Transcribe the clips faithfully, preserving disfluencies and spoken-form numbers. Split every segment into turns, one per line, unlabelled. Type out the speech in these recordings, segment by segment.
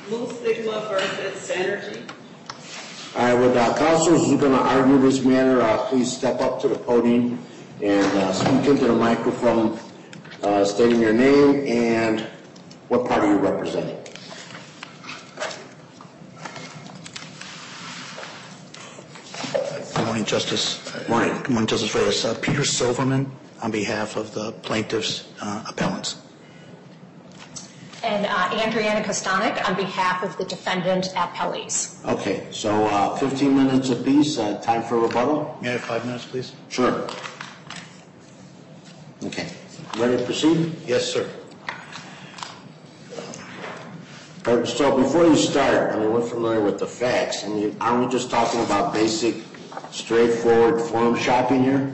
Mu Sigma versus Synergy.
All right, with uh, counsels who are going to argue this matter, uh, please step up to the podium and uh, speak into the microphone, uh, stating your name and what party you're representing.
Good morning, Justice.
Good morning.
Good morning, Justice Reyes. Uh, Peter Silverman on behalf of the plaintiffs' uh, appellants.
And uh, Andriana Kostanek on behalf of the defendant appellees.
Okay, so uh, fifteen minutes apiece. Uh, time for rebuttal?
May I have five minutes, please?
Sure. Okay. Ready to proceed?
Yes, sir.
Uh, so before you start, I mean, we're familiar with the facts. I mean, aren't we just talking about basic, straightforward forum shopping here?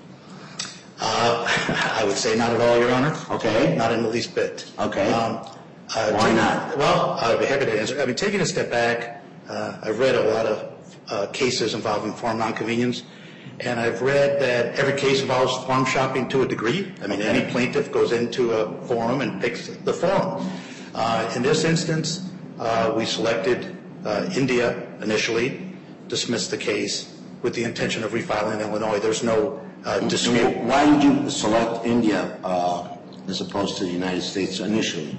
Uh, I would say not at all, Your Honor.
Okay.
Not in the least bit.
Okay.
Um, uh,
Why
taking,
not?
Well, I'd be happy to answer. I mean, taking a step back, uh, I've read a lot of uh, cases involving forum nonconvenience, and I've read that every case involves forum shopping to a degree. I mean, any plaintiff goes into a forum and picks the forum. Uh, in this instance, uh, we selected uh, India initially, dismissed the case with the intention of refiling in Illinois. There's no uh, dispute.
Why did you select India uh, as opposed to the United States initially?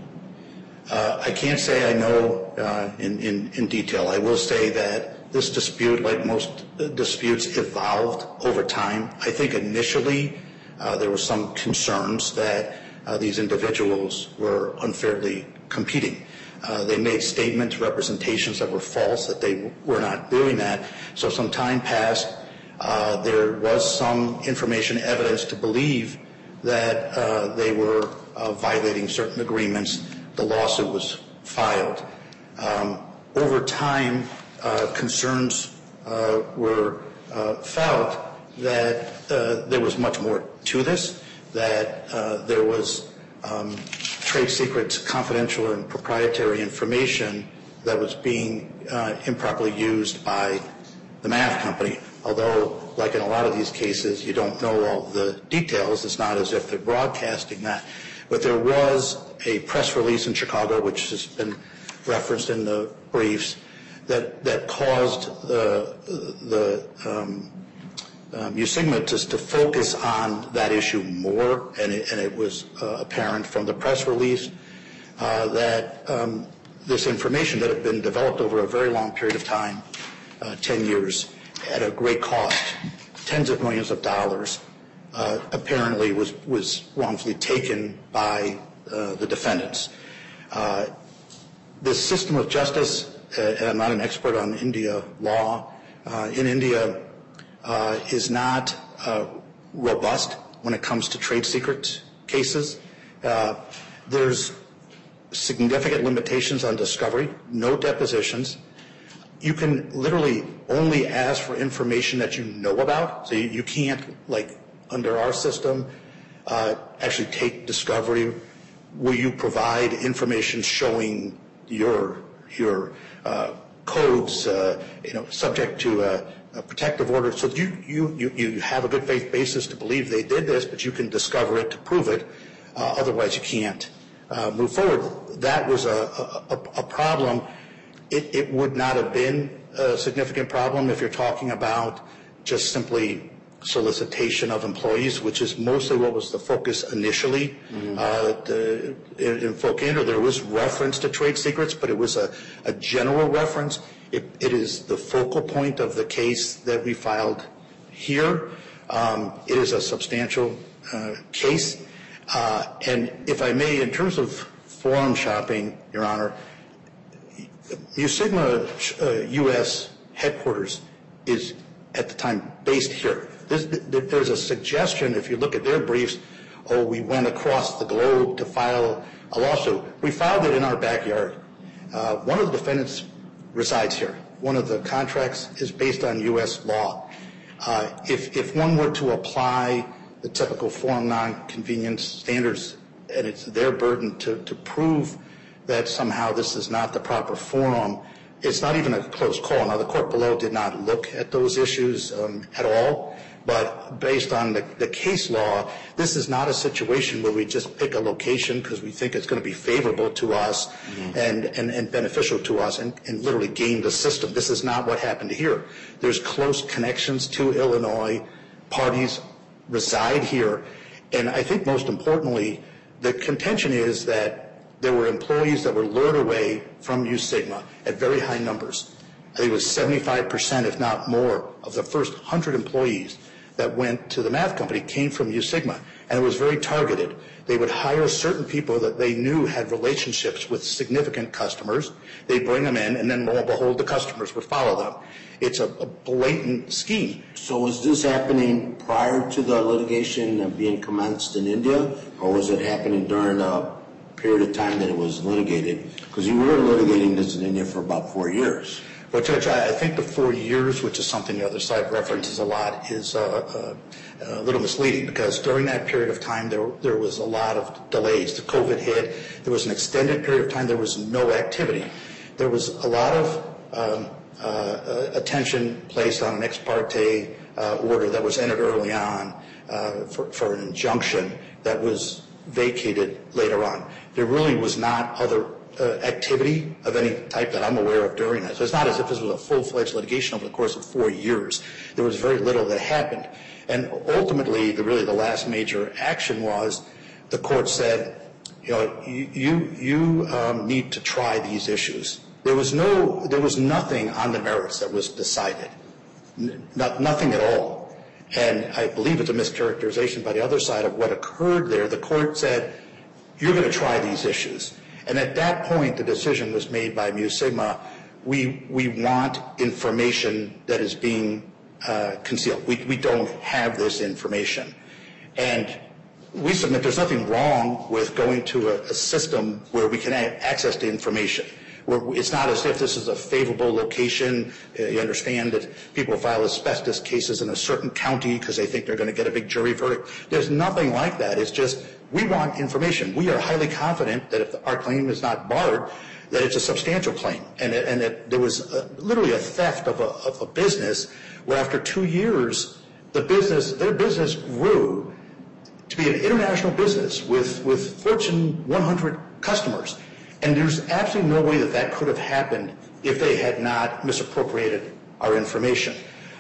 Uh, I can't say I know uh, in, in, in detail. I will say that this dispute, like most disputes, evolved over time. I think initially uh, there were some concerns that uh, these individuals were unfairly competing. Uh, they made statements, representations that were false, that they were not doing that. So some time passed. Uh, there was some information, evidence to believe that uh, they were uh, violating certain agreements. The lawsuit was filed. Um, over time, uh, concerns uh, were uh, felt that uh, there was much more to this, that uh, there was um, trade secrets, confidential and proprietary information that was being uh, improperly used by the math company. Although, like in a lot of these cases, you don't know all the details. It's not as if they're broadcasting that. But there was a press release in Chicago, which has been referenced in the briefs, that, that caused the, the um, um, USigma to, to focus on that issue more, and it, and it was uh, apparent from the press release uh, that um, this information that had been developed over a very long period of time, uh, ten years, at a great cost, tens of millions of dollars, uh, apparently was, was wrongfully taken by uh, the defendants. Uh, this system of justice, uh, and I'm not an expert on India law, uh, in India uh, is not uh, robust when it comes to trade secret cases. Uh, there's significant limitations on discovery, no depositions. You can literally only ask for information that you know about. So you, you can't, like under our system, uh, actually take discovery where you provide information showing your your uh, codes, uh, you know, subject to a, a protective order. So you, you you you have a good faith basis to believe they did this, but you can discover it to prove it. Uh, otherwise, you can't uh, move forward. That was a a, a problem. It, it would not have been a significant problem if you're talking about just simply solicitation of employees, which is mostly what was the focus initially. Mm-hmm. uh, the, in, in Folkander, there was reference to trade secrets, but it was a, a general reference. It, it is the focal point of the case that we filed here. Um, it is a substantial uh, case. Uh, and if I may, in terms of forum shopping, Your Honor, USigma uh, U S headquarters is at the time based here. There's, there's a suggestion, if you look at their briefs, oh, we went across the globe to file a lawsuit. We filed it in our backyard. Uh, one of the defendants resides here. One of the contracts is based on U S law. Uh, if, if one were to apply the typical forum nonconvenience standards, and it's their burden to, to prove that somehow this is not the proper forum, it's not even a close call. Now, the court below did not look at those issues um, at all, but based on the, the case law, this is not a situation where we just pick a location because we think it's going to be favorable to us mm-hmm. and, and, and beneficial to us and, and literally game the system. This is not what happened here. There's close connections to Illinois. Parties reside here. And I think most importantly, the contention is that there were employees that were lured away from U Sigma at very high numbers. I think it was seventy-five percent, if not more, of the first one hundred employees that went to the math company came from U Sigma. And it was very targeted. They would hire certain people that they knew had relationships with significant customers. They'd bring them in, and then lo and behold, the customers would follow them. It's a, a blatant scheme.
So was this happening prior to the litigation being commenced in India, or was it happening during a period of time that it was litigated? Because you were litigating this in India for about four years.
Well, Judge, I think the four years, which is something the other side references a lot, is uh, uh, a little misleading because during that period of time there, there was a lot of delays. The COVID hit. There was an extended period of time. There was no activity. There was a lot of um, uh, attention placed on an ex parte uh, order that was entered early on uh, for, for an injunction that was vacated later on. There really was not other Uh, activity of any type that I'm aware of during that. So it's not as if this was a full-fledged litigation over the course of four years. There was very little that happened. And ultimately, the, really the last major action was the court said, you know, you, you, you um, need to try these issues. There was no, there was nothing on the merits that was decided. N- not, nothing at all. And I believe it's a mischaracterization by the other side of what occurred there. The court said, you're going to try these issues. And at that point, the decision was made by Mu Sigma, we, we want information that is being uh, concealed. We, we don't have this information. And we submit there's nothing wrong with going to a, a system where we can a- access the information. Where it's not as if this is a favorable location. Uh, you understand that people file asbestos cases in a certain county because they think they're going to get a big jury verdict. There's nothing like that. It's just we want information. We are highly confident that if our claim is not barred, that it's a substantial claim, and, it, and that there was a, literally a theft of a, of a business where after two years, the business, their business grew to be an international business with, with Fortune one hundred customers. And there's absolutely no way that that could have happened if they had not misappropriated our information.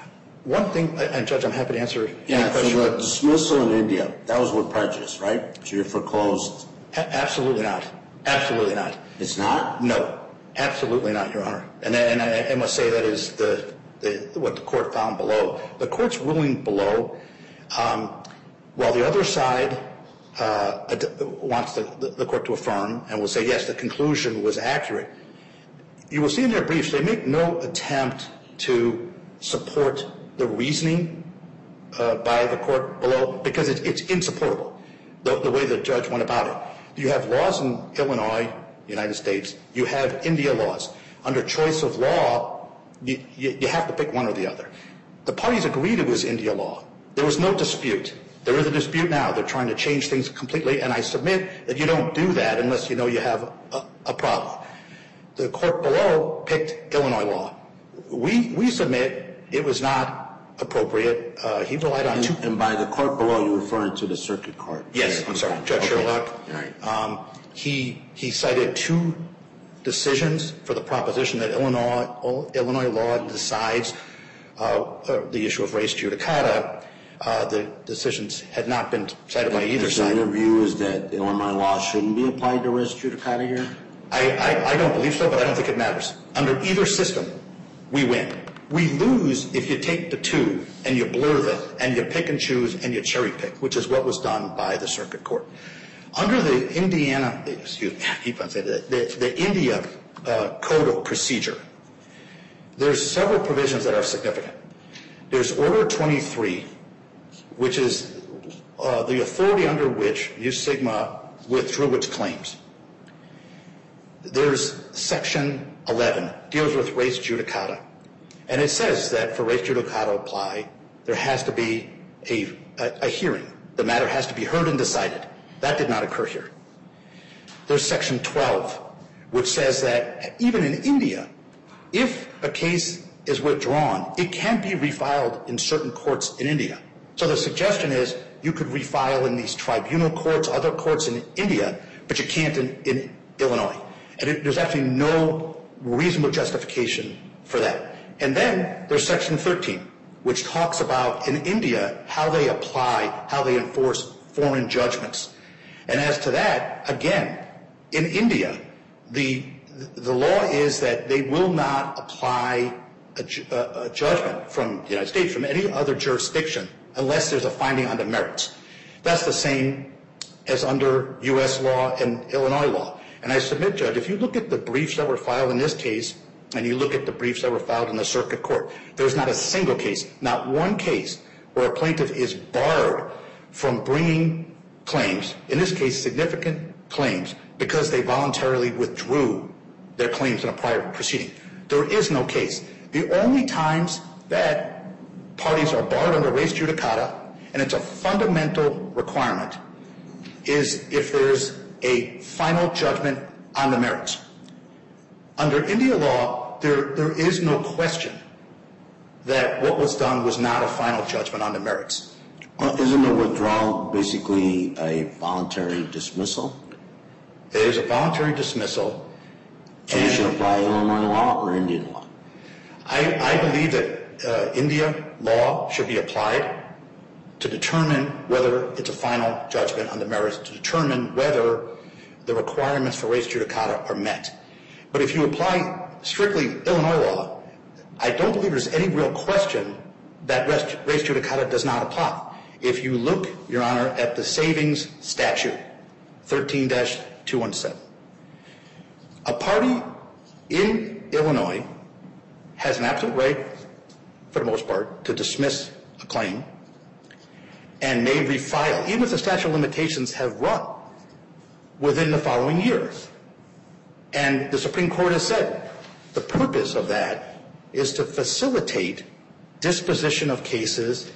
One thing, and Judge, I'm happy to answer
yeah,
any question.
So the dismissal in India, that was with prejudice, right? So you're foreclosed?
A- absolutely not. Absolutely not.
It's not?
No, absolutely not, Your Honor. And, and I, I must say that is the, the what the court found below. The court's ruling below, um, while the other side uh, wants the, the, the court to affirm and will say, yes, the conclusion was accurate, you will see in their briefs they make no attempt to support the reasoning uh, by the court below because it, it's insupportable, the, the way the judge went about it. You have laws in Illinois, United States. You have India laws. Under choice of law, you, you, you have to pick one or the other. The parties agreed it was India law. There was no dispute. There is a dispute now. They're trying to change things completely, and I submit that you don't do that unless you know you have a, a problem. The court below picked Illinois law. We, we submit it was not appropriate. Uh, he relied on
and,
two.
And by the court below, you're referring to the circuit court?
Yes, I'm sorry, Judge
okay.
Sherlock.
All right.
Um, he he cited two decisions for the proposition that Illinois Illinois law decides uh, uh, the issue of res judicata. Uh, the decisions had not been cited by either
so
side.
Your view is that Illinois law shouldn't be applied to res judicata here?
I, I, I don't believe so, but I don't think it matters. Under either system, we win. We lose if you take the two and you blur them and you pick and choose and you cherry pick, which is what was done by the circuit court. Under the Indiana, excuse me, I keep on saying that, the, the India uh, Code of Procedure, there's several provisions that are significant. There's Order twenty-three, which is uh, the authority under which U Sigma withdrew its claims. There's Section eleven, deals with res judicata. And it says that for res judicata to apply, there has to be a, a, a hearing. The matter has to be heard and decided. That did not occur here. There's Section twelve, which says that even in India, if a case is withdrawn, it can be refiled in certain courts in India. So the suggestion is you could refile in these tribunal courts, other courts in India, but you can't in, in Illinois. And it, there's actually no reasonable justification for that. And then there's Section thirteen, which talks about in India how they apply, how they enforce foreign judgments. And as to that, again, in India, the the law is that they will not apply a, a, a judgment from the United States, from any other jurisdiction, unless there's a finding on the merits. That's the same as under U S law and Illinois law. And I submit, Judge, if you look at the briefs that were filed in this case, and you look at the briefs that were filed in the circuit court, there's not a single case, not one case, where a plaintiff is barred from bringing claims, in this case significant claims, because they voluntarily withdrew their claims in a prior proceeding. There is no case. The only times that parties are barred under res judicata, and it's a fundamental requirement, is if there's a final judgment on the merits. Under India law, there, there is no question that what was done was not a final judgment on the merits.
Well, isn't the withdrawal basically a voluntary dismissal?
It is a voluntary dismissal.
So you should apply Illinois law or Indian law?
I, I believe that uh, India law should be applied to determine whether it's a final judgment on the merits, to determine whether the requirements for res judicata are met. But if you apply strictly Illinois law, I don't believe there's any real question that res, res judicata does not apply. If you look, Your Honor, at the savings statute, thirteen dash two seventeen, a party in Illinois has an absolute right, for the most part, to dismiss a claim and may refile, even if the statute of limitations have run within the following year. And the Supreme Court has said the purpose of that is to facilitate disposition of cases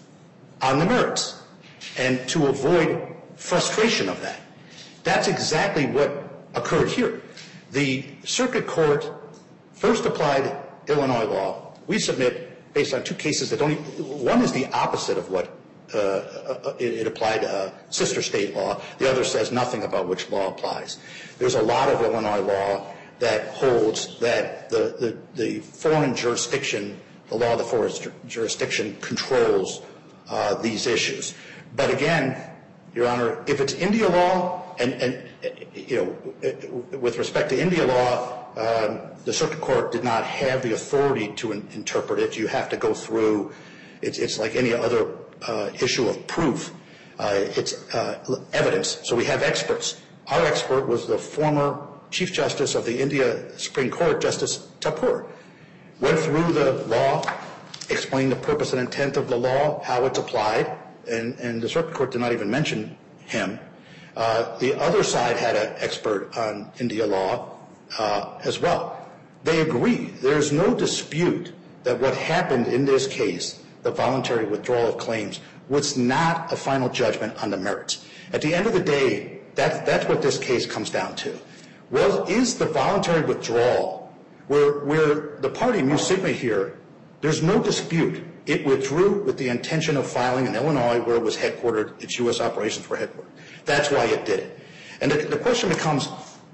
on the merits and to avoid frustration of that. That's exactly what occurred here. The circuit court first applied Illinois law. We submit based on two cases that don't even, one is the opposite of what uh, uh, it, it applied uh, sister state law. The other says nothing about which law applies. There's a lot of Illinois law that holds that the, the, the foreign jurisdiction, the law of the foreign jurisdiction controls uh, these issues. But again, Your Honor, if it's India law, and, and you know, with respect to India law, um, the circuit court did not have the authority to in, interpret it. You have to go through. It's, it's like any other uh, issue of proof. Uh, it's uh, evidence. So we have experts. Our expert was the former Chief Justice of the India Supreme Court, Justice Tapur. Went through the law, explained the purpose and intent of the law, how it's applied, and, and the circuit court did not even mention him. Uh, the other side had an expert on India law uh, as well. They agree. There's no dispute that what happened in this case, the voluntary withdrawal of claims, was not a final judgment on the merits. At the end of the day, that, that's what this case comes down to. Was, is the voluntary withdrawal, where, where the party, Mu Sigma here, there's no dispute. It withdrew with the intention of filing in Illinois, where it was headquartered, its U S operations were headquartered. That's why it did it. And the, the question becomes,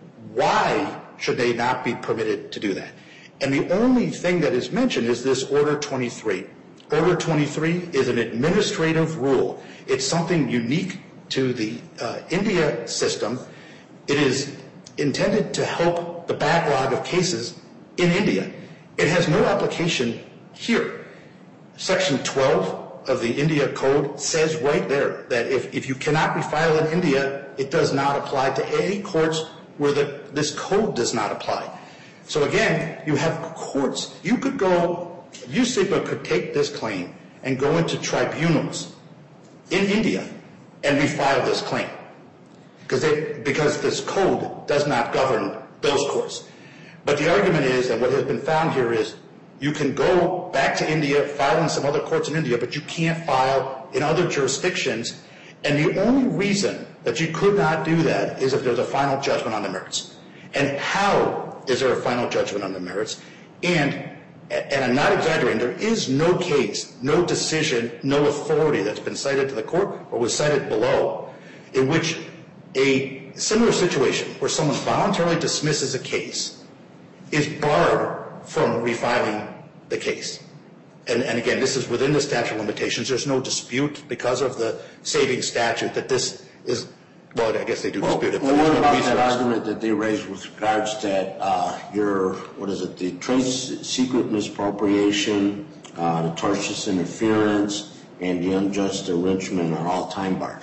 why should they not be permitted to do that? And the only thing that is mentioned is this Order twenty-three. Order twenty-three is an administrative rule. It's something unique to the uh, India system. It is intended to help the backlog of cases in India. It has no application here. Section twelve of the India Code says right there that if, if you cannot refile in India, it does not apply to any courts where the, this code does not apply. So again, you have courts. You could go, Mu Sigma could take this claim and go into tribunals in India and refile this claim because they, because this code does not govern those courts. But the argument is, and what has been found here is, you can go back to India, file in some other courts in India, but you can't file in other jurisdictions. And the only reason that you could not do that is if there's a final judgment on the merits. And how is there a final judgment on the merits? And, and I'm not exaggerating, there is no case, no decision, no authority that's been cited to the court or was cited below in which a similar situation where someone voluntarily dismisses a case is barred from refiling the case. And, and again, this is within the statute of limitations. There's no dispute because of the saving statute that this is, well, I guess they do dispute it.
Well, what about that argument that they raised with regards to uh, your, what is it, the trade secret misappropriation, uh, the tortious interference, and the unjust enrichment are all time barred?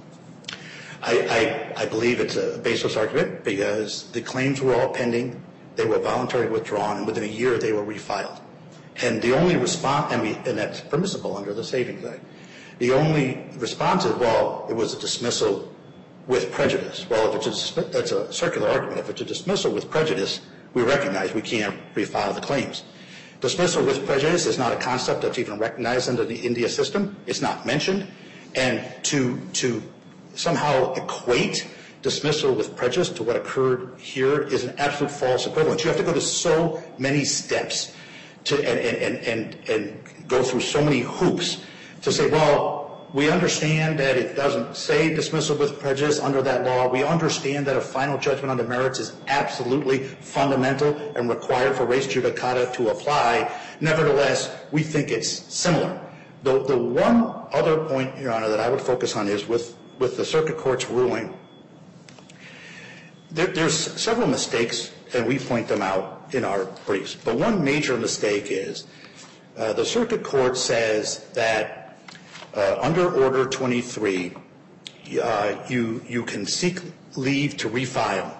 I, I, I believe it's a baseless argument because the claims were all pending. They were voluntarily withdrawn, and within a year they were refiled. And the only response, and, we, and that's permissible under the Savings Act, the only response is, well, it was a dismissal with prejudice. Well, if it's a, that's a circular argument. If it's a dismissal with prejudice, we recognize we can't refile the claims. Dismissal with prejudice is not a concept that's even recognized under the India system. It's not mentioned. And to, to somehow equate dismissal with prejudice to what occurred here is an absolute false equivalence. You have to go to so many steps to and, and, and, and go through so many hoops to say, well, we understand that it doesn't say dismissal with prejudice under that law. We understand that a final judgment on the merits is absolutely fundamental and required for res judicata to apply. Nevertheless, we think it's similar. The, the one other point, Your Honor, that I would focus on is with, with the circuit court's ruling. There, there's several mistakes, and we point them out in our briefs. But one major mistake is uh, the circuit court says that uh, under Order twenty-three, uh, you, you can seek leave to refile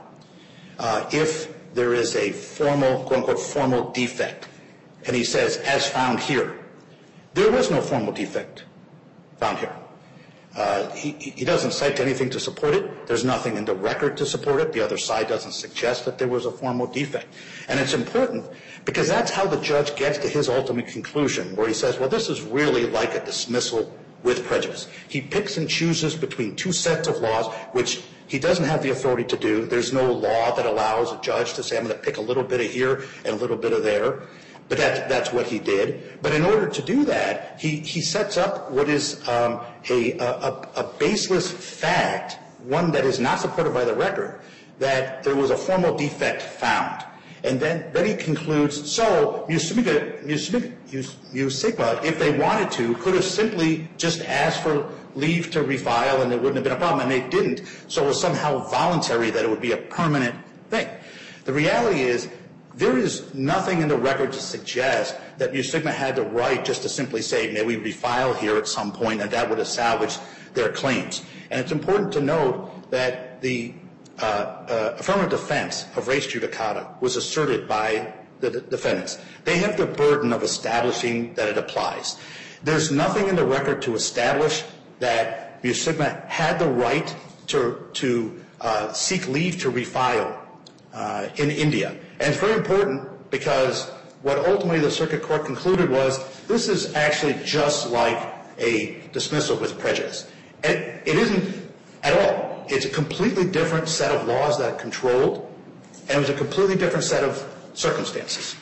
uh, if there is a formal, quote-unquote, formal defect. And he says, as found here. There was no formal defect found here. Uh, he, he doesn't cite anything to support it. There's nothing in the record to support it. The other side doesn't suggest that there was a formal defect. And it's important because that's how the judge gets to his ultimate conclusion, where he says, well, this is really like a dismissal with prejudice. He picks and chooses between two sets of laws, which he doesn't have the authority to do. There's no law that allows a judge to say, I'm going to pick a little bit of here and a little bit of there. But that, that's what he did. But in order to do that, he, he sets up what is um, a, a, a baseless fact, one that is not supported by the record, that there was a formal defect found. And then, then he concludes, so Mu Sigma, Mu Sigma, Mu Sigma, if they wanted to, could have simply just asked for leave to refile and there wouldn't have been a problem. And they didn't. So it was somehow voluntary that it would be a permanent thing. The reality is, there is nothing in the record to suggest that Mu Sigma had the right just to simply say, may we refile here at some point, and that would have salvaged their claims. And it's important to note that the uh, uh, affirmative defense of res judicata was asserted by the d- defendants. They have the burden of establishing that it applies. There's nothing in the record to establish that Mu Sigma had the right to, to uh, seek leave to refile uh, in India. And it's very important because what ultimately the circuit court concluded was this is actually just like a dismissal with prejudice. And it isn't at all. It's a completely different set of laws that are controlled, and it was a completely different set of circumstances.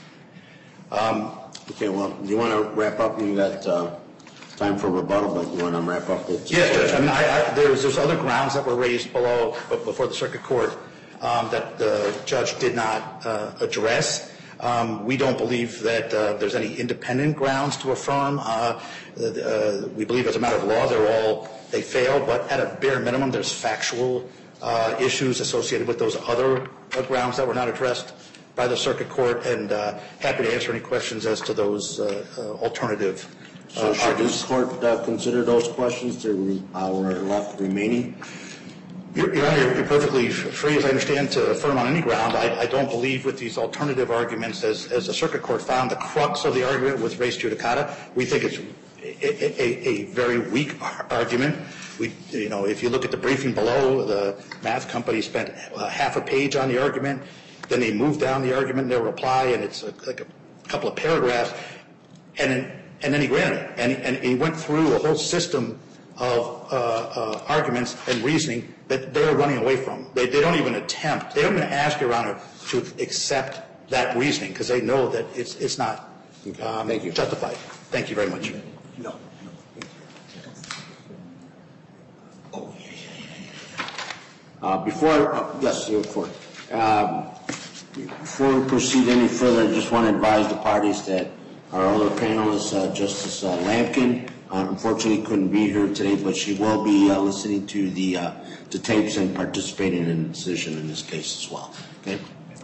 Um,
okay, well, you want to wrap up? You got uh, time for rebuttal, but you want to wrap up? With
yes, Judge. I mean, I, I, there's, there's other grounds that were raised below, before the circuit court um, that the judge did not uh, address. Um, we don't believe that uh, there's any independent grounds to affirm. Uh, uh, we believe as a matter of law they're all, they fail, but at a bare minimum there's factual uh, issues associated with those other uh, grounds that were not addressed by the circuit court, and uh, happy to answer any questions as to those uh, uh, alternative uh,
So should this court uh, consider those questions to our left remaining?
Your Honor, you're perfectly free, as I understand, to affirm on any ground. I, I don't believe with these alternative arguments, as, as the circuit court found, the crux of the argument with res judicata. We think it's a, a, a very weak argument. We, you know, if you look at the briefing below, the math company spent uh, half a page on the argument. Then they moved down the argument in their reply, and it's a, like a couple of paragraphs. And then, and then he granted it. And, and he went through a whole system of uh, uh, arguments and reasoning that they're running away from. They, they don't even attempt, they don't even ask Your Honor to accept that reasoning because they know that it's it's not um,
Thank you.
justified. Thank you very much.
No. Uh, before, uh, yes, you're for. Um, before we proceed any further, I just want to advise the parties that our other panelist, uh, Justice uh, Lampkin, uh, unfortunately couldn't be here today, but she will be uh, listening to the uh, the tapes and participating in the decision in this case as well. Okay.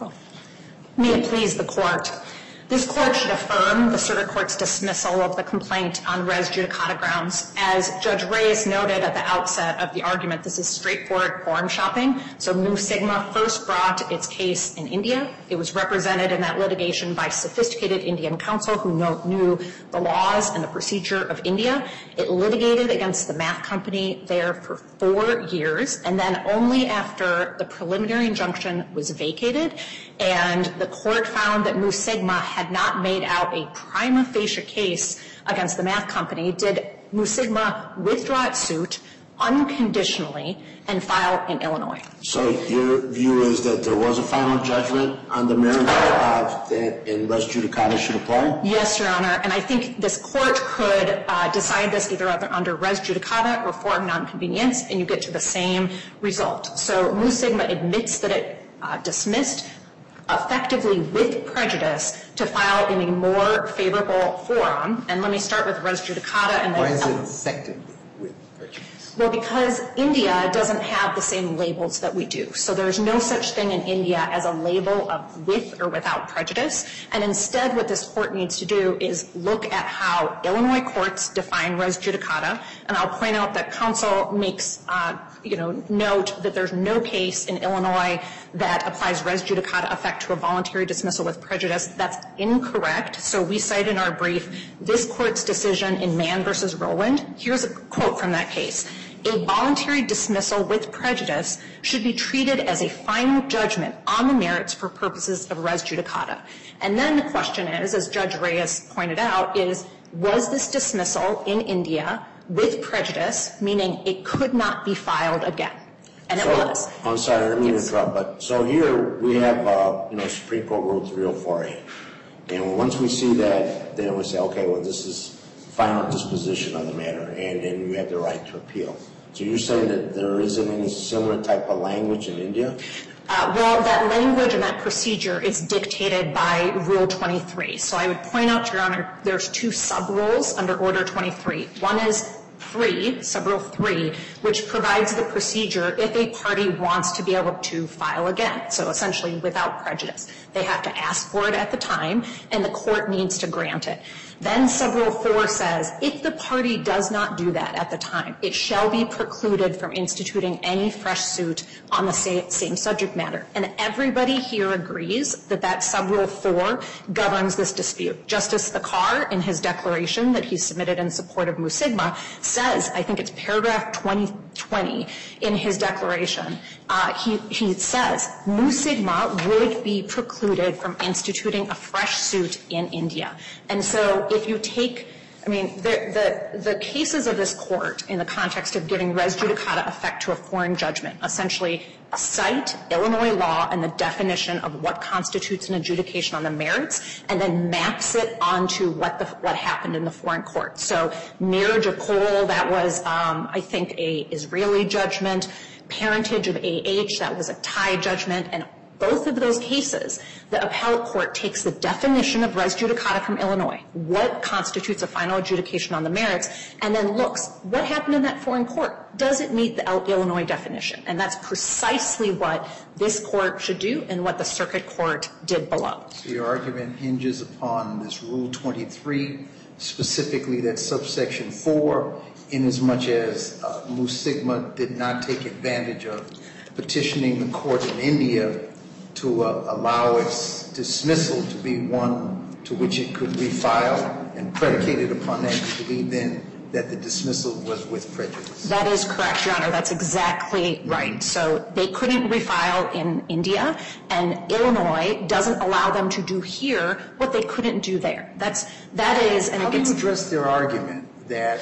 May it please the court. This court should affirm the circuit court's dismissal of the complaint on res judicata grounds. As Judge Reyes noted at the outset of the argument, this is straightforward forum shopping. So Mu Sigma first brought its case in India. It was represented in that litigation by sophisticated Indian counsel who know, knew the laws and the procedure of India. It litigated against the math company there for four years, and then only after the preliminary injunction was vacated and the court found that Mu Sigma had not made out a prima facie case against the math company, did Mu Sigma withdraw its suit unconditionally and file in Illinois.
So your view is that there was a final judgment on the merits of that and res judicata should apply?
Yes, Your Honor, and I think this court could uh, decide this either under res judicata or forum nonconvenience, and you get to the same result. So Mu Sigma admits that it uh, dismissed effectively with prejudice to file in a more favorable forum. And let me start with res judicata. And then
why is it effectively with prejudice?
Well, because India doesn't have the same labels that we do. So there's no such thing in India as a label of with or without prejudice. And instead what this court needs to do is look at how Illinois courts define res judicata. And I'll point out that counsel makes, uh, you know, note that there's no case in Illinois that applies res judicata effect to a voluntary dismissal with prejudice. That's incorrect. So we cite in our brief this court's decision in Mann versus Rowland. Here's a quote from that case. A voluntary dismissal with prejudice should be treated as a final judgment on the merits for purposes of res judicata. And then the question is, as Judge Reyes pointed out, is was this dismissal in India with prejudice, meaning it could not be filed again? And it
so,
was.
I'm sorry, I didn't mean to interrupt, but so here we have, uh, you know, Supreme Court Rule three oh four A. And once we see that, then we say, okay, well, this is final disposition of the matter, and then you have the right to appeal. So you're saying that there isn't any similar type of language in India?
Uh, well, that language and that procedure is dictated by Rule twenty-three. So I would point out, Your Honor, there's two sub-rules under Order twenty-three. One is three, sub-rule three, which provides the procedure if a party wants to be able to file again. So essentially without prejudice. They have to ask for it at the time, and the court needs to grant it. Then sub-rule four says, if the party does not do that at the time, it shall be precluded from instituting any fresh suit on the same, same subject matter. And everybody here agrees that that sub-rule four governs this dispute. Justice Thakar, in his declaration that he submitted in support of Mu Sigma, says, I think it's paragraph twenty twenty in his declaration, uh, he, he says, Mu Sigma would be precluded from instituting a fresh suit in India. And so if you take, I mean, the, the, the cases of this court in the context of giving res judicata effect to a foreign judgment essentially cite Illinois law and the definition of what constitutes an adjudication on the merits, and then maps it onto what the what happened in the foreign court. So Marriage of Cole, that was, um, I think, a Israeli judgment. Parentage of A H, that was a Thai judgment, and both of those cases, the appellate court takes the definition of res judicata from Illinois, what constitutes a final adjudication on the merits, and then looks, what happened in that foreign court? Does it meet the Illinois definition? And that's precisely what this court should do and what the circuit court did below.
So your argument hinges upon this Rule twenty-three, specifically that subsection four, inasmuch as uh, Mu Sigma did not take advantage of petitioning the court in India to uh, allow its dismissal to be one to which it could refile, and predicated upon that, you believe then that the dismissal was with prejudice.
That is correct, Your Honor. That's exactly right. So they couldn't refile in India, and Illinois doesn't allow them to do here what they couldn't do there. That's, that is, and
How
it
do
gets...
you address their argument that,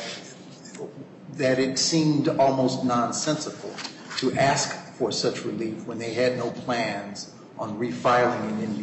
that it seemed almost nonsensical to ask for such relief when they had no plans on refiling in India?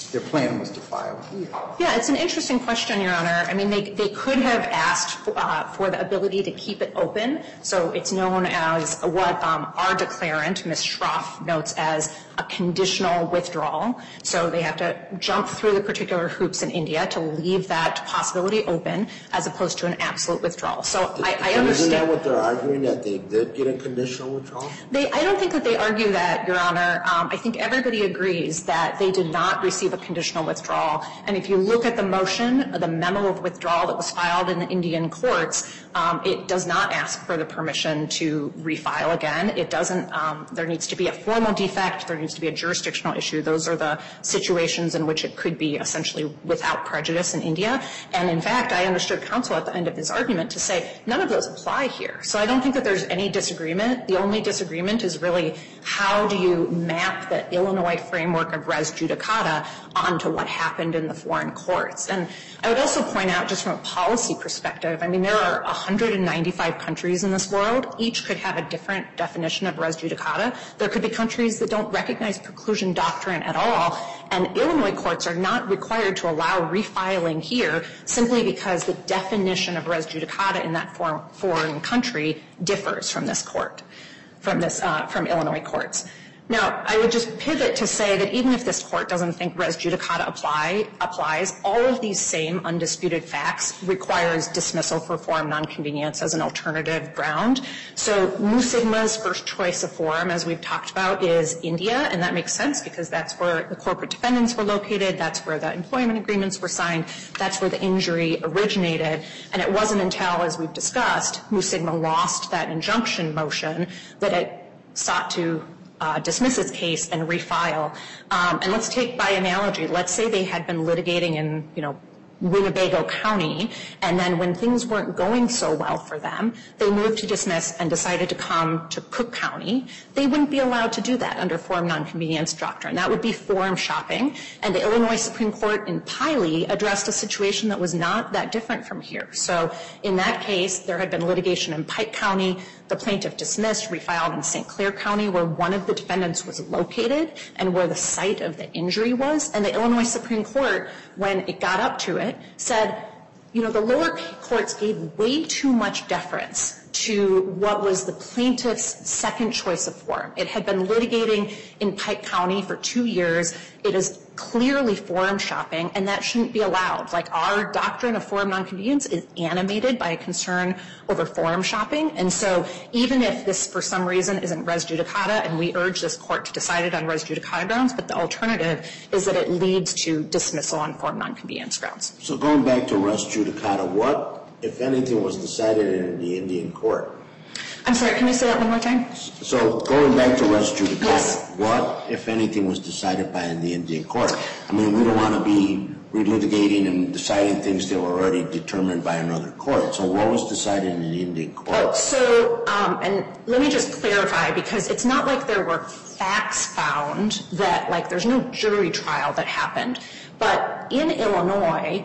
their plan was to file here?
Yeah, it's an interesting question, Your Honor. I mean, they, they could have asked for, uh, for the ability to keep it open. So it's known as what um, our declarant, Miz Schroff, notes as a conditional withdrawal. So they have to jump through the particular hoops in India to leave that possibility open as opposed to an absolute withdrawal. So I, I understand.
Isn't that what they're arguing, that they did get a conditional withdrawal?
They, I don't think that they argue that, Your Honor. Um, I think everybody agrees that they did not receive a conditional withdrawal. And if you look at the motion, the memo of withdrawal that was filed in the Indian courts, um, it does not ask for the permission to refile again. It doesn't, um, there needs to be a formal defect. There needs to be a jurisdictional issue. Those are the situations in which it could be essentially without prejudice in India. And in fact, I understood counsel at the end of his argument to say none of those apply here. So I don't think that there's any disagreement. The only disagreement is really how do you map the Illinois framework of res judicata onto what happened in the foreign courts. And I would also point out, just from a policy perspective, I mean, there are one hundred ninety-five countries in this world. Each could have a different definition of res judicata. There could be countries that don't recognize preclusion doctrine at all, and Illinois courts are not required to allow refiling here simply because the definition of res judicata in that foreign, foreign country differs from this court, from this, uh, from Illinois courts. Now, I would just pivot to say that even if this court doesn't think res judicata apply, applies, all of these same undisputed facts requires dismissal for forum nonconvenience as an alternative ground. So Mu Sigma's first choice of forum, as we've talked about, is India, and that makes sense because that's where the corporate defendants were located, that's where the employment agreements were signed, that's where the injury originated. And it wasn't until, as we've discussed, Mu Sigma lost that injunction motion that it sought to Uh, dismiss its case and refile. Um, and let's take by analogy, let's say they had been litigating in, you know, Winnebago County, and then when things weren't going so well for them, they moved to dismiss and decided to come to Cook County. They wouldn't be allowed to do that under forum nonconvenience doctrine. That would be forum shopping, and the Illinois Supreme Court in Piley addressed a situation that was not that different from here. So in that case, there had been litigation in Pike County. The plaintiff dismissed, refiled in Saint Clair County, where one of the defendants was located and where the site of the injury was. And the Illinois Supreme Court, when it got up to it, said, you know, the lower courts gave way too much deference to what was the plaintiff's second choice of forum. It had been litigating in Pike County for two years. It is clearly forum shopping, and that shouldn't be allowed. Like, our doctrine of forum nonconvenience is animated by a concern over forum shopping. And so even if this, for some reason, isn't res judicata, and we urge this court to decide it on res judicata grounds, but the alternative is that it leads to dismissal on forum nonconvenience grounds.
So going back to res judicata, what, if anything, was decided in the Indian court?
I'm sorry, can you say that one more time?
So going back to res judicata,
Yes.
what, if anything, was decided by the Indian court? I mean, we don't want to be relitigating and deciding things that were already determined by another court. So what was decided in the Indian court?
Oh, so, um, and let me just clarify, because it's not like there were facts found that, like, there's no jury trial that happened. But in Illinois,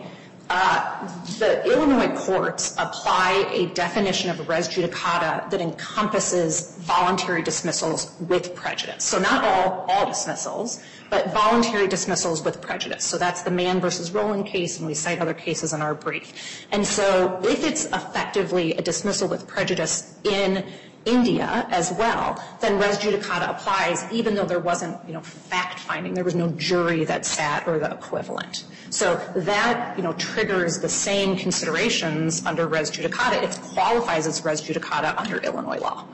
Uh, the Illinois courts apply a definition of res judicata that encompasses voluntary dismissals with prejudice. So not all, all dismissals, but voluntary dismissals with prejudice. So that's the Mann versus Rowland case, and we cite other cases in our brief. And so if it's effectively a dismissal with prejudice in India as well, then res judicata applies even though there wasn't, you know, fact finding. There was no jury that sat or the equivalent. So that, you know, triggers the same considerations under res judicata. It qualifies as res judicata under Illinois law.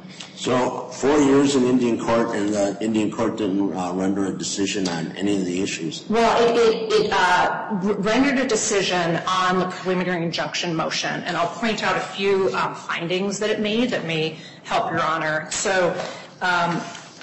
So four years in Indian court, and the Indian court didn't uh, render a decision on any of the issues?
Well, it, it, it uh, rendered a decision on the preliminary injunction motion, and I'll point out a few um, findings that it made that may help, Your Honor. So um,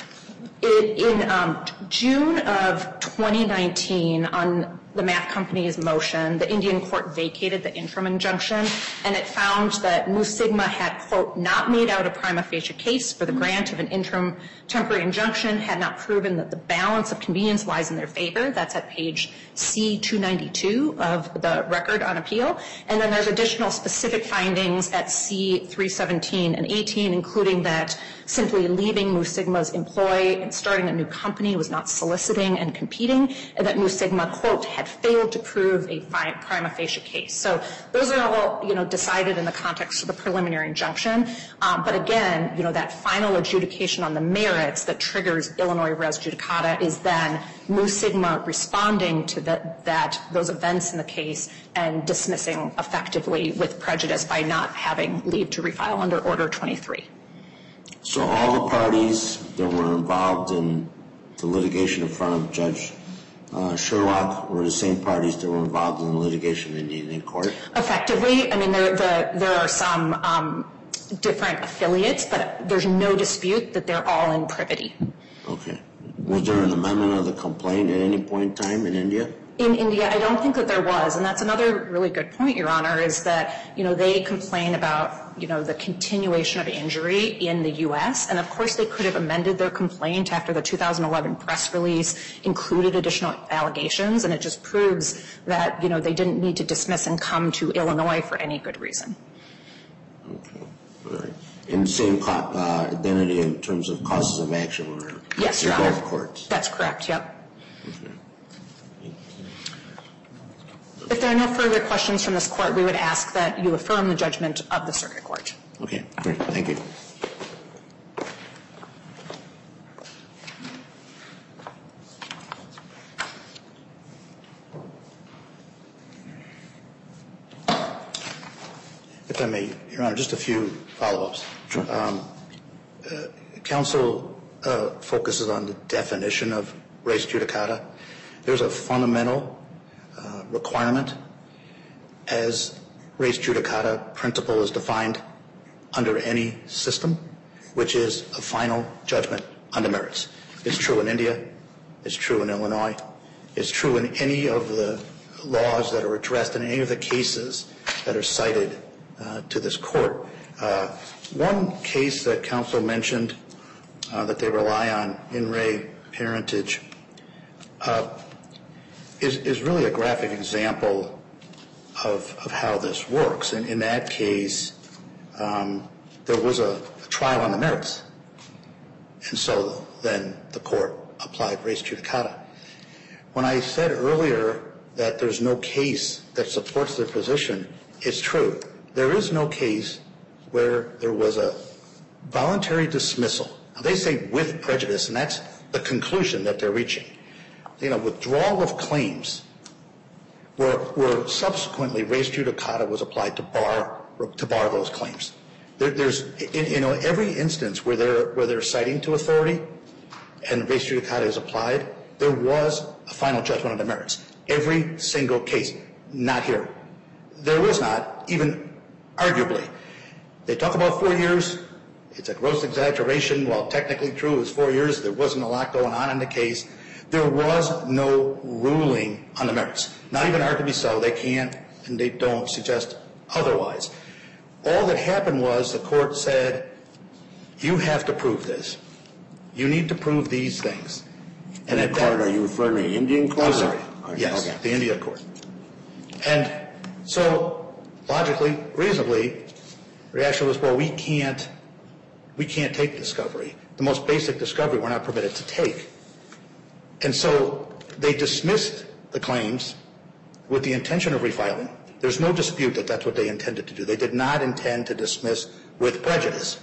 it, in um, June of twenty nineteen, on the Math Company's motion, the Indian court vacated the interim injunction, and it found that Mu Sigma had, quote, not made out a prima facie case for the grant of an interim temporary injunction, had not proven that the balance of convenience lies in their favor. That's at page C two ninety-two of the record on appeal. And then there's additional specific findings at C three seventeen and eighteen, including that simply leaving Mu Sigma's employ and starting a new company, was not soliciting and competing, and that Mu Sigma, quote, had failed to prove a prima facie case. So those are all, you know, decided in the context of the preliminary injunction. Um, but again, you know, that final adjudication on the merits that triggers Illinois res judicata is then Mu Sigma responding to the, that those events in the case and dismissing effectively with prejudice by not having leave to refile under Order twenty-three.
So all the parties that were involved in the litigation in front of Judge uh, Sherlock were the same parties that were involved in the litigation in the Indian court?
Effectively, I mean, there, the, there are some um, different affiliates, but there's no dispute that they're all in privity.
Okay. Was there an amendment of the complaint at any point in time in India?
In India, I don't think that there was, and that's another really good point, Your Honor, is that, you know, they complain about, you know, the continuation of injury in the U S, and of course they could have amended their complaint after the two thousand eleven press release included additional allegations, and it just proves that, you know, they didn't need to dismiss and come to Illinois for any good reason.
Okay. All right. And the same uh, identity in terms of causes of action were
yes,
in
Your
both
Honor.
courts?
That's correct, yep.
Okay.
If there are no further questions from this court, we would ask that you affirm the judgment of the circuit court.
Okay, great. Thank you.
If I may, Your Honor, just a few follow-ups.
Sure.
Um, uh, counsel uh, focuses on the definition of res judicata. There's a fundamental uh, requirement as res judicata principle is defined under any system, which is a final judgment on the merits. It's true in India. It's true in Illinois. It's true in any of the laws that are addressed in any of the cases that are cited uh, to this court. Uh, one case that counsel mentioned uh, that they rely on, in re parentage, uh, is, is really a graphic example of, of how this works. And in that case, um, there was a, a trial on the merits. And so then the court applied res judicata. When I said earlier that there's no case that supports their position, it's true. There is no case where there was a voluntary dismissal. Now, they say with prejudice, and that's the conclusion that they're reaching. You know, withdrawal of claims where, where subsequently res judicata was applied to bar to bar those claims. There, there's, in, you know, every instance where they're where they're citing to authority and res judicata is applied, there was a final judgment on the merits. Every single case, not here. There was not, even arguably. They talk about four years. It's a gross exaggeration. While technically true, it was four years. There wasn't a lot going on in the case. There was no ruling on the merits. Not even arguably so. They can't and they don't suggest otherwise. All that happened was the court said, you have to prove this. You need to prove these things.
And at court, are you referring to Indian court?
I'm sorry.
Okay.
Yes, the India court. And so, logically, reasonably, the reaction was, well, we can't, we can't take discovery. The most basic discovery we're not permitted to take. And so they dismissed the claims with the intention of refiling. There's no dispute that that's what they intended to do. They did not intend to dismiss with prejudice.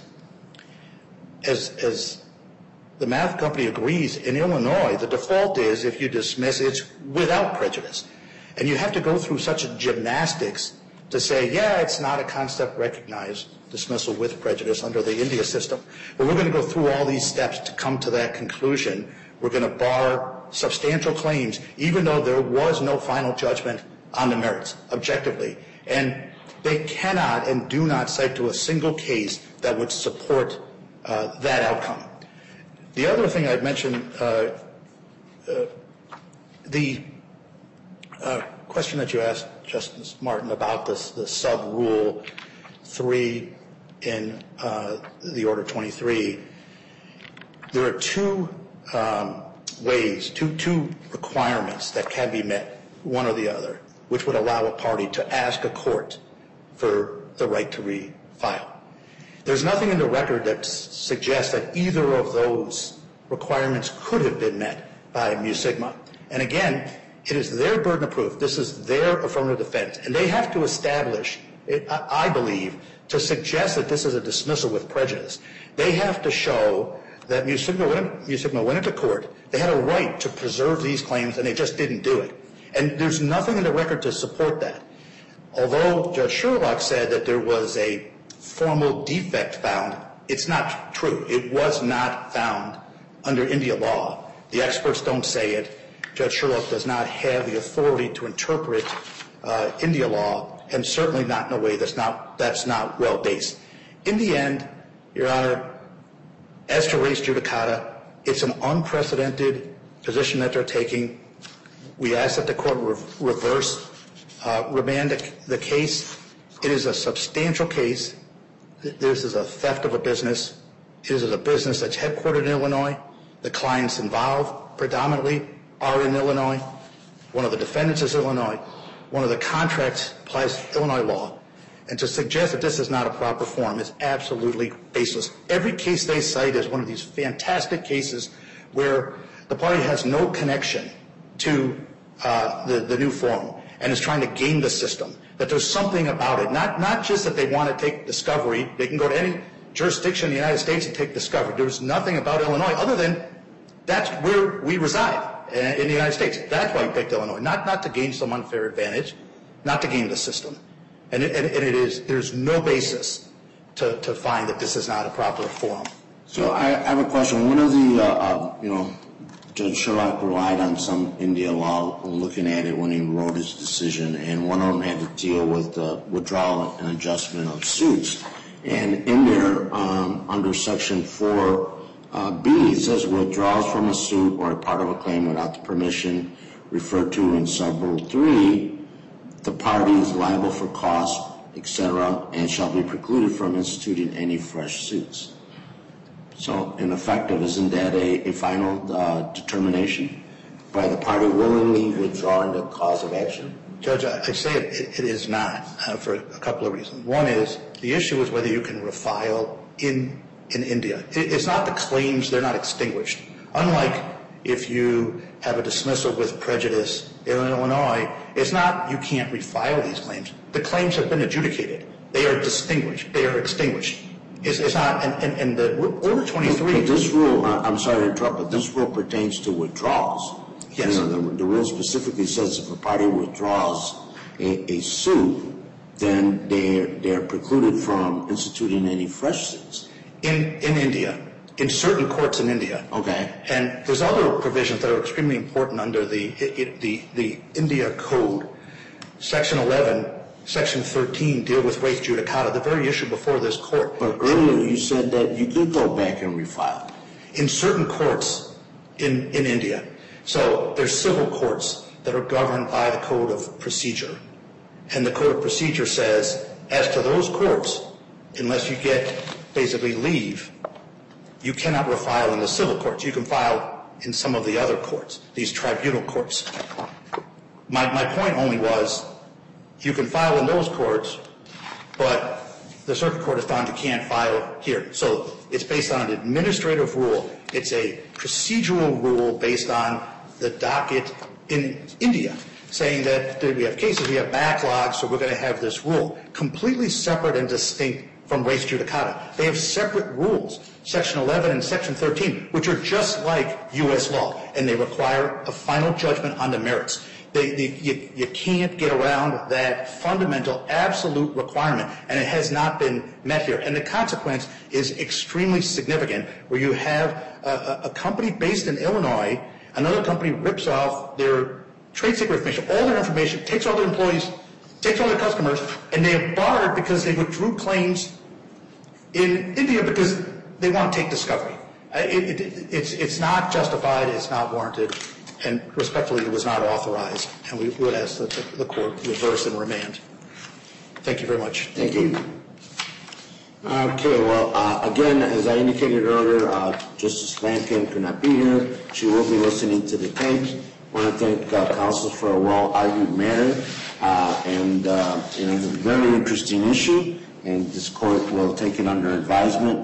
As, as the math company agrees, in Illinois, the default is if you dismiss, it's without prejudice. And you have to go through such a gymnastics to say, yeah, it's not a concept recognized dismissal with prejudice under the India system. But we're going to go through all these steps to come to that conclusion. We're going to bar substantial claims, even though there was no final judgment on the merits, objectively. And they cannot and do not cite to a single case that would support uh, that outcome. The other thing I'd mention, uh, uh, the uh, question that you asked, Justice Martin, about this, the sub-rule three in uh, the Order twenty-three, there are two um, ways, two, two requirements that can be met, one or the other, which would allow a party to ask a court for the right to refile. There's nothing in the record that suggests that either of those requirements could have been met by Mu Sigma. And again, it is their burden of proof. This is their affirmative defense. And they have to establish, it, I believe, to suggest that this is a dismissal with prejudice. They have to show that Mu Sigma went, Mu Sigma went into court. They had a right to preserve these claims, and they just didn't do it. And there's nothing in the record to support that. Although Judge Sherlock said that there was a formal defect found, it's not true. It was not found under India law. The experts don't say it. Judge Sherlock does not have the authority to interpret uh, India law, and certainly not in a way that's not, that's not well-based. In the end, Your Honor, as to res judicata, it's an unprecedented position that they're taking. We ask that the court re- reverse, uh, remand the, the case. It is a substantial case. This is a theft of a business. It is a business that's headquartered in Illinois. The clients involved predominantly are in Illinois. One of the defendants is Illinois. One of the contracts applies Illinois law. And to suggest that this is not a proper form is absolutely baseless. Every case they cite is one of these fantastic cases where the party has no connection to uh, the, the new form and is trying to game the system, that there's something about it. Not, not just that they want to take discovery. They can go to any jurisdiction in the United States and take discovery. There's nothing about Illinois other than that's where we reside in the United States. That's why we picked Illinois, not, not to gain some unfair advantage, not to game the system. And it, and it is, there's no basis to, to find that this is not a proper forum.
So I, I have a question. One of the, uh, uh, you know, Judge Sherlock relied on some India law when looking at it when he wrote his decision, and one of them had to deal with the withdrawal and adjustment of suits. And in there, um, under Section four uh, B, it says withdrawals from a suit or a part of a claim without the permission referred to in Subrule three, the party is liable for costs, et cetera, and shall be precluded from instituting any fresh suits. So, in effect, isn't that a, a final uh, determination by the party willingly withdrawing the cause of action?
Judge, I, I say it, it, it is not uh, for a couple of reasons. One is the issue is whether you can refile in in India. It, it's not the claims; they're not extinguished. Unlike if you have a dismissal with prejudice in Illinois, it's not you can't refile these claims. The claims have been adjudicated. They are distinguished. They are extinguished. It's, it's not, and, and, and the Order twenty-three.
But this rule, I'm sorry to interrupt, but this rule pertains to withdrawals.
Yes.
You know, the, the rule specifically says if a party withdraws a, a suit, then they're, they're precluded from instituting any fresh suits.
In, in India, in certain courts in India.
Okay.
And there's other provisions that are extremely important under the, it, the, the India Code. Section eleven, Section thirteen deal with res judicata, the very issue before this court.
But earlier you said that you could go back and refile.
In certain courts in, in India. So there's civil courts that are governed by the Code of Procedure. And the Code of Procedure says, as to those courts, unless you get basically leave, you cannot refile in the civil courts. You can file in some of the other courts, these tribunal courts. My, my point only was, you can file in those courts, but the circuit court has found you can't file here. So it's based on an administrative rule. It's a procedural rule based on the docket in India, saying that we have cases, we have backlogs, so we're going to have this rule. Completely separate and distinct from res judicata. They have separate rules, Section eleven and Section thirteen, which are just like U S law, and they require a final judgment on the merits. They, they, you, you can't get around that fundamental, absolute requirement, and it has not been met here. And the consequence is extremely significant, where you have a, a company based in Illinois, another company rips off their trade secret information, all their information, takes all their employees, takes all their customers, and they are barred because they withdrew claims in India because they want to take discovery. It, it, it's, it's not justified, it's not warranted, and respectfully, it was not authorized, and we would ask that the, the court reverse and remand. Thank you very much.
Thank you. Okay, well, uh, again, as I indicated earlier, uh, Justice Lankin could not be here. She will be listening to the tapes. I want to thank uh, counsel for a well-argued matter, uh, and uh, you know, it's a very interesting issue, and this court will take it under advisement.